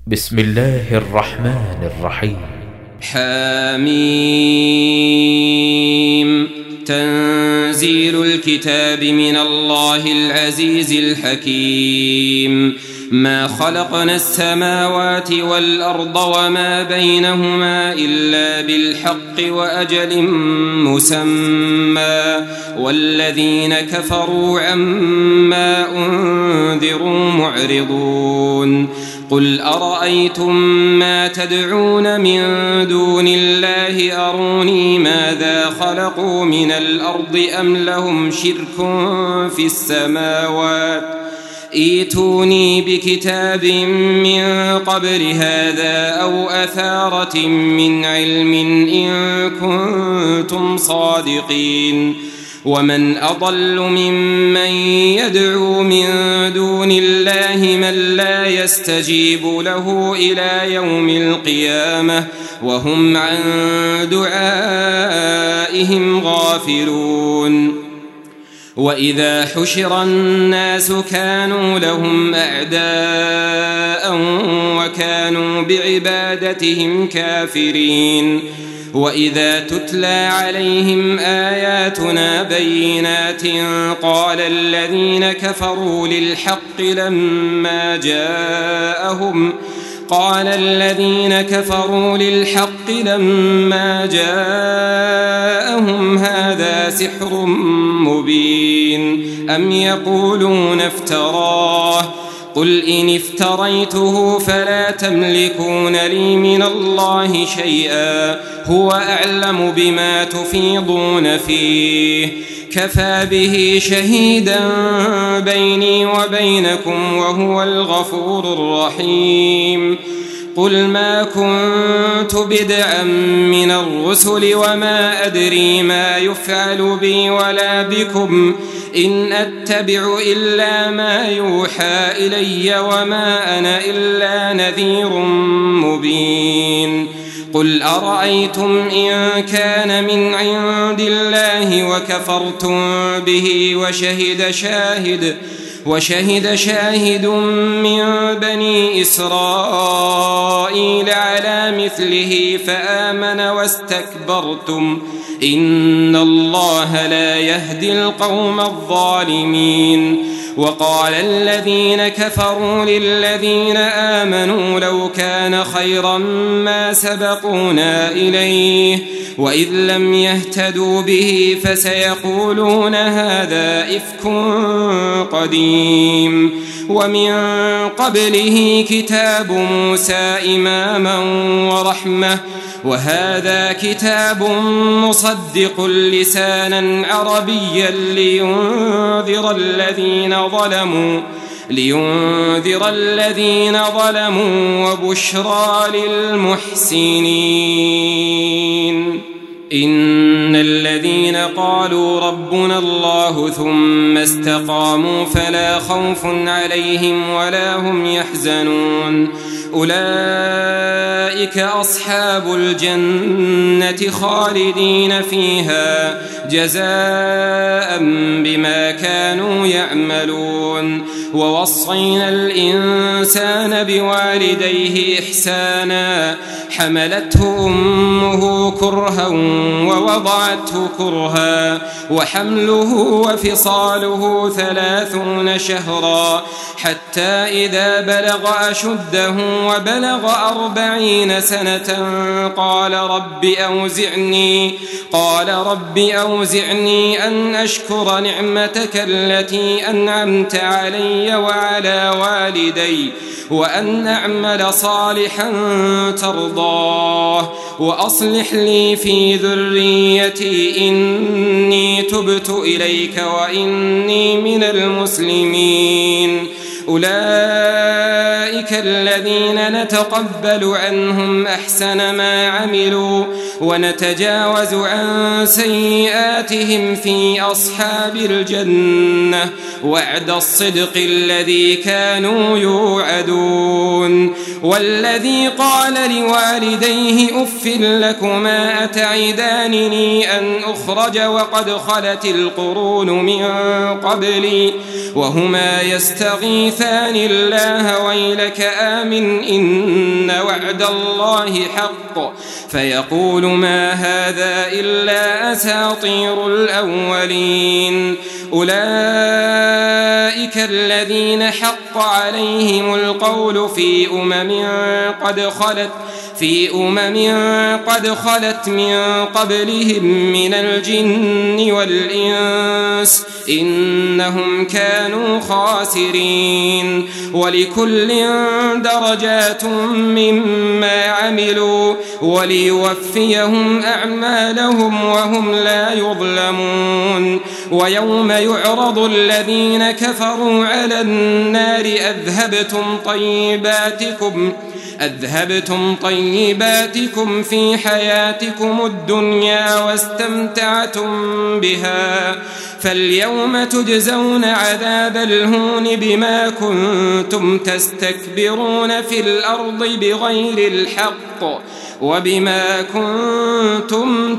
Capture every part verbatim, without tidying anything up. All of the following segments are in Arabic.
بسم الله الرحمن الرحيم. حميم. تنزيل الكتاب من الله العزيز الحكيم. ما خلقنا السماوات والأرض وما بينهما إلا بالحق وأجل مسمى، والذين كفروا عما أنذروا معرضون. قل أرأيتم ما تدعون من دون الله أروني ماذا خلقوا من الأرض أم لهم شرك في السماوات ائتوني بكتاب من قبل هذا أو أثارة من علم إن كنتم صادقين. ومن أضل ممن يدعو من دون الله من لا يستجيب له إلى يوم القيامة وهم عن دعائهم غافلون. وإذا حشر الناس كانوا لهم أعداء وكانوا بعبادتهم كافرين. وإذا تتلى عليهم آياتنا بينات قال الذين كفروا للحق لما جاءهم قال الذين كفروا للحق لما جاءهم هذا سحر مبين أم يقولون افتراه قل إن افتريته فلا تملكون لي من الله شيئا هو أعلم بما تفيضون فيه كفى به شهيدا بيني وبينكم وهو الغفور الرحيم. قل ما كنت بدعا من الرسل وما أدري ما يفعل بي ولا بكم إن أتبع إلا ما يوحى إلي وما أنا إلا نذير مبين. قل أرأيتم إن كان من عند الله وكفرتم به وشهد شاهد وشهد شاهد من بني إسرائيل على مثله فآمن واستكبرتم إن الله لا يهدي القوم الظالمين. وقال الذين كفروا للذين آمنوا لو كان خيرا ما سبقونا إليه وإذ لم يهتدوا به فسيقولون هذا إفك قديم. ومن قبله كتاب موسى إماما ورحمة وهذا كتاب مصدق لسانا عربيا لينذر الذين ظلموا لينذر الذين ظلموا وبشرى للمحسنين. إن الذين قالوا ربنا الله ثم استقاموا فلا خوف عليهم ولا هم يحزنون أولئك أصحاب الجنة خالدين فيها جزاء بما كانوا يعملون. ووصينا الإنسان بوالديه إحسانا حملته أمه كرها ووضعته كرها وحمله وفصاله ثلاثون شهرا حتى إذا بلغ أشده وبلغ أربعين سنة قال رب أوزعني قال رب أوزعني أن أشكر نعمتك التي أنعمت علي وعلى والدي وأن أعمل صالحا ترضاه وأصلح لي في ذريتي إني تبت إليك وإني من المسلمين. أولئك الذين نتقبل عنهم أحسن ما عملوا ونتجاوز عن سيئاتهم في أصحاب الجنة وعد الصدق الذي كانوا يوعدون. والذي قال لوالديه أف لكما أتعدانني أن أخرج وقد خلت القرون من قبلي وهما يستغيثان الله ويلك آمن إن وعد الله حق فيقول ما هذا إلا أساطير الأولين. أولئك الذين حق عليهم القول في أمم قد خلت في أمم قد خلت من قبلهم من الجن والإنس إنهم كانوا خاسرين. ولكل درجات مما عملوا وليوفيهم أعمالهم وهم لا يظلمون. ويوم يعرض الذين كفروا على النار أذهبتم طيباتكم أذهبتم طيباتكم في حياتكم الدنيا واستمتعتم بها فاليوم تجزون عذاب الهون بما كنتم تستكبرون في الأرض بغير الحق وبما كنتم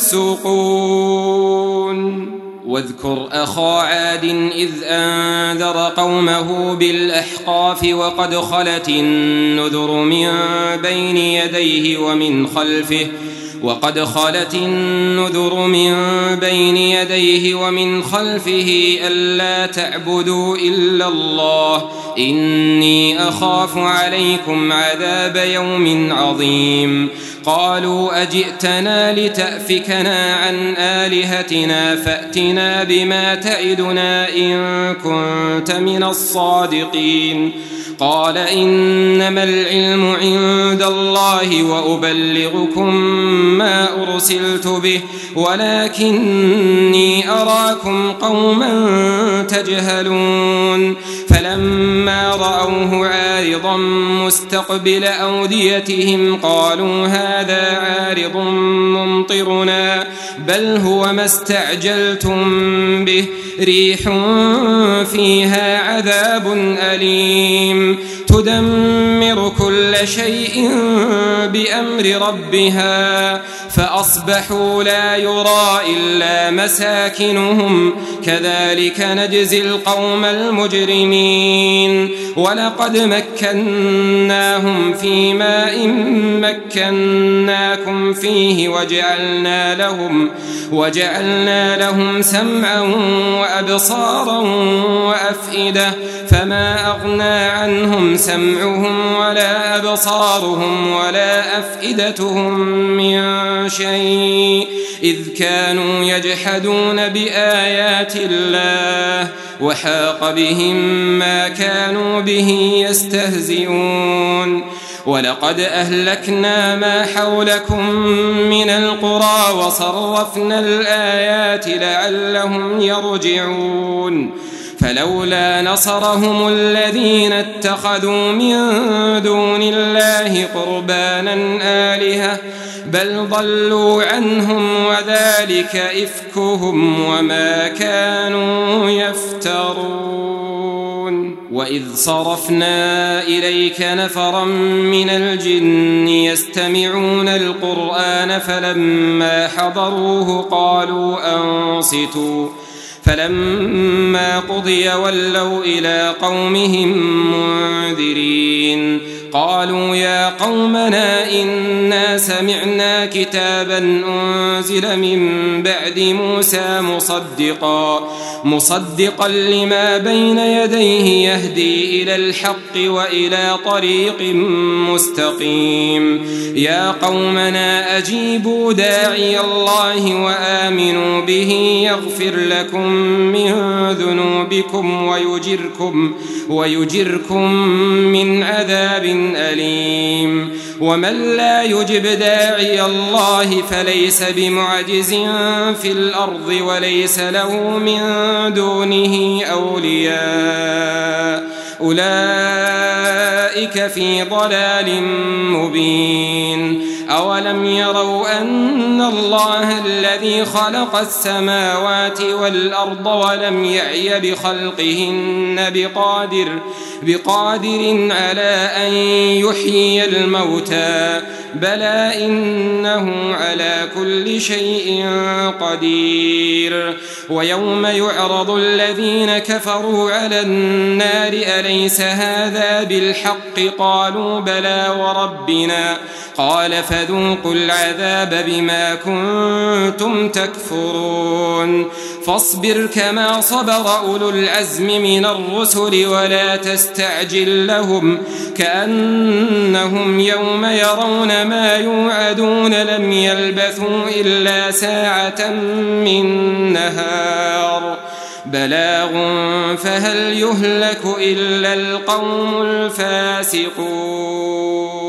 تفسقون. واذكر أخا عاد إذ أنذر قومه بالأحقاف وقد خلت النذر من بين يديه ومن خلفه وقد خلت النذر من بين يديه ومن خلفه ألا تعبدوا إلا الله إني أخاف عليكم عذاب يوم عظيم. قالوا أجئتنا لتأفكنا عن آلهتنا فأتنا بما تعدنا إن كنت من الصادقين. قال إنما العلم عند الله وأبلغكم ما أرسلت به ولكني أراكم قوما تجهلون. فلما رأوه عارضا مستقبل أوديتهم قالوا هذا عارض ممطرنا بل هو ما استعجلتم به ريح فيها عذاب أليم تدمر كل شيء بأمر ربها فأصبحوا لا يرى إلا مساكنهم كذلك نجزي القوم المجرمين. ولقد مكناهم في ماء مكناكم فيه وجعلنا لهم وجعلنا لهم سمعا وأبصارا وأفئدة فما أغنى عنهم سمعهم ولا أبصارهم ولا أفئدتهم من شيء إذ كانوا يجحدون بآيات الله وحاق بهم ما كانوا به يستهزئون. ولقد أهلكنا ما حولكم من القرى وصرفنا الآيات لعلهم يرجعون. فلولا نصرهم الذين اتخذوا من دون الله قربانا آلهة بل ضلوا عنهم وذلك إفكهم وما كانوا يفترون. وإذ صرفنا إليك نفرا من الجن يستمعون القرآن فلما حضروه قالوا أنصتوا فلما قضي ولوا إلى قومهم منذرين. قالوا يا قومنا إنا سمعنا كتابا أنزل من بعد موسى مصدقا مصدقا لما بين يديه يهدي إلى الحق وإلى طريق مستقيم. يا قومنا أجيبوا داعي الله وآمنوا به يغفر لكم من ذنوبكم ويجركم ويجركم من عذاب أليم. ومن لا يجب داعي الله فليس بمعجز في الأرض وليس له من دونه أولياء أولئك في ضلال مبين أولم يروا أن الله الذي خلق السماوات والأرض ولم يعي بخلقهن بقادر, بقادر على أن يحيي الموتى بلى إنه على كل شيء قدير ويوم يعرض الذين كفروا على النار أليس هذا بالحق قالوا بلى وربنا قال فذوقوا العذاب بما كنتم تكفرون فاصبر كما صبر أولو العزم من الرسل ولا تستعجل لهم كأنهم يوم يرون ما يوعدون لم يلبثوا إلا ساعة من نهار بلاغ فهل يهلك إلا القوم الفاسقون.